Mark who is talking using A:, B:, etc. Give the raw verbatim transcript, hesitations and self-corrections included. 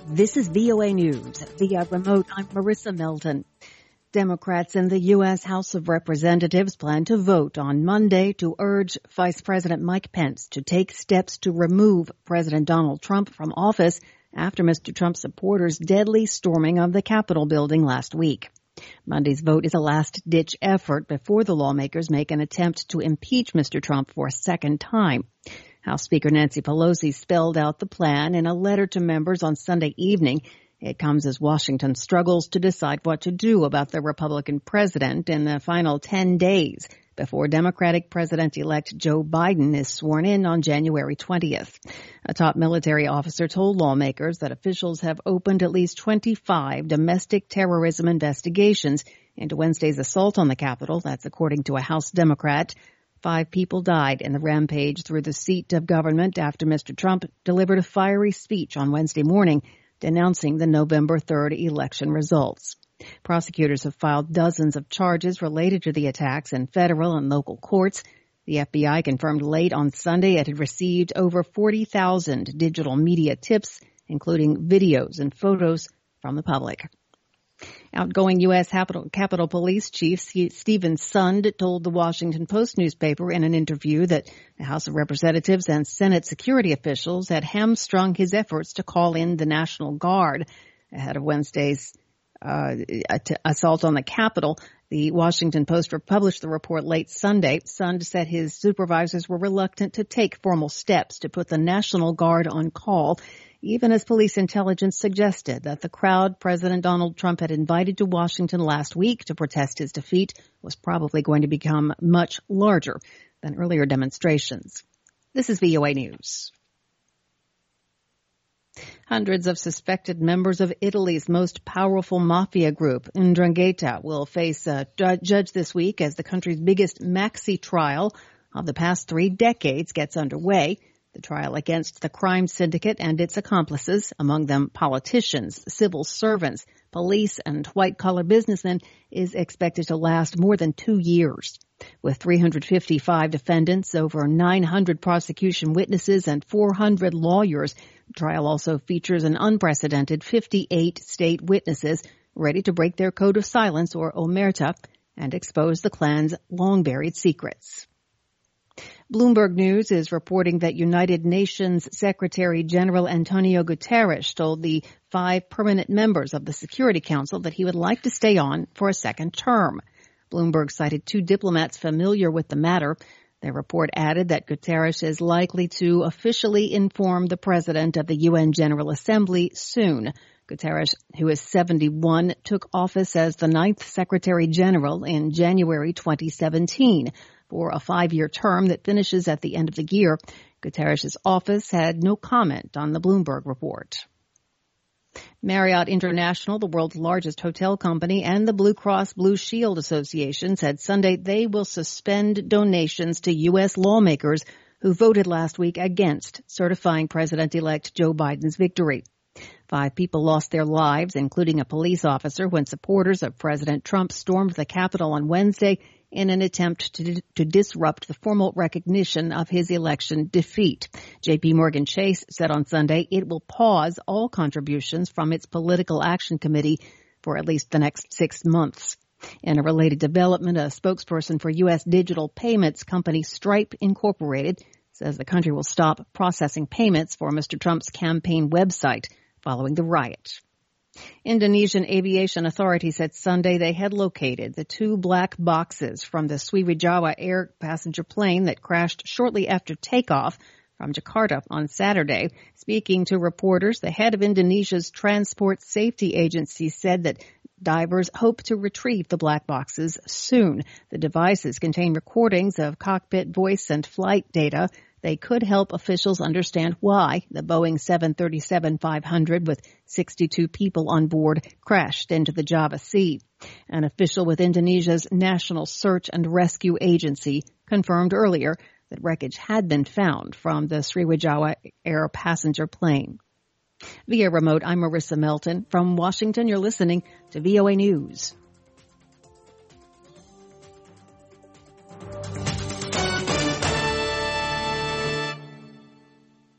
A: This is V O A News. Via remote, I'm Marissa Melton. Democrats in the U S House of Representatives plan to vote on Monday to urge Vice President Mike Pence to take steps to remove President Donald Trump from office after Mister Trump's supporters' deadly storming of the Capitol building last week. Monday's vote is a last-ditch effort before the lawmakers make an attempt to impeach Mister Trump for a second time. House Speaker Nancy Pelosi spelled out the plan in a letter to members on Sunday evening. It comes as Washington struggles to decide what to do about the Republican president in the final ten days before Democratic President-elect Joe Biden is sworn in on January twentieth. A top military officer told lawmakers that officials have opened at least twenty-five domestic terrorism investigations into Wednesday's assault on the Capitol. That's according to a House Democrat. Five people died in the rampage through the seat of government after Mister Trump delivered a fiery speech on Wednesday morning denouncing the November third election results. Prosecutors have filed dozens of charges related to the attacks in federal and local courts. The F B I confirmed late on Sunday it had received over forty thousand digital media tips, including videos and photos from the public. Outgoing U S. Capitol, Capitol Police Chief Stephen Sund told the Washington Post newspaper in an interview that the House of Representatives and Senate security officials had hamstrung his efforts to call in the National Guard ahead of Wednesday's uh, assault on the Capitol. The Washington Post published the report late Sunday. Sund said his supervisors were reluctant to take formal steps to put the National Guard on call, even as police intelligence suggested that the crowd President Donald Trump had invited to Washington last week to protest his defeat was probably going to become much larger than earlier demonstrations. This is V O A News. Hundreds of suspected members of Italy's most powerful mafia group, 'Ndrangheta, will face a judge this week as the country's biggest maxi trial of the past three decades gets underway. The trial against the crime syndicate and its accomplices, among them politicians, civil servants, police, and white-collar businessmen, is expected to last more than two years. With three hundred fifty-five defendants, over nine hundred prosecution witnesses, and four hundred lawyers, the trial also features an unprecedented fifty-eight state witnesses ready to break their code of silence, or omerta, and expose the clan's long-buried secrets. Bloomberg News is reporting that United Nations Secretary General Antonio Guterres told the five permanent members of the Security Council that he would like to stay on for a second term. Bloomberg cited two diplomats familiar with the matter. Their report added that Guterres is likely to officially inform the president of the U N General Assembly soon. Guterres, who is seventy-one, took office as the ninth Secretary General in January twenty seventeen. For a five-year term that finishes at the end of the year. Guterres' office had no comment on the Bloomberg report. Marriott International, the world's largest hotel company, and the Blue Cross Blue Shield Association said Sunday they will suspend donations to U S lawmakers who voted last week against certifying President-elect Joe Biden's victory. Five people lost their lives, including a police officer, when supporters of President Trump stormed the Capitol on Wednesday in an attempt to, to disrupt the formal recognition of his election defeat. J P Morgan Chase said on Sunday it will pause all contributions from its Political Action Committee for at least the next six months. In a related development, a spokesperson for U S digital payments company Stripe Incorporated says the country will stop processing payments for Mister Trump's campaign website following the riot. Indonesian aviation authorities said Sunday they had located the two black boxes from the Sriwijaya Air passenger plane that crashed shortly after takeoff from Jakarta on Saturday. Speaking to reporters, the head of Indonesia's Transport Safety Agency said that divers hope to retrieve the black boxes soon. The devices contain recordings of cockpit voice and flight data. They could help officials understand why the Boeing seven thirty-seven five hundred with sixty-two people on board crashed into the Java Sea. An official with Indonesia's National Search and Rescue Agency confirmed earlier that wreckage had been found from the Sriwijaya Air passenger plane. Via remote, I'm Marissa Melton. From Washington, you're listening to V O A News.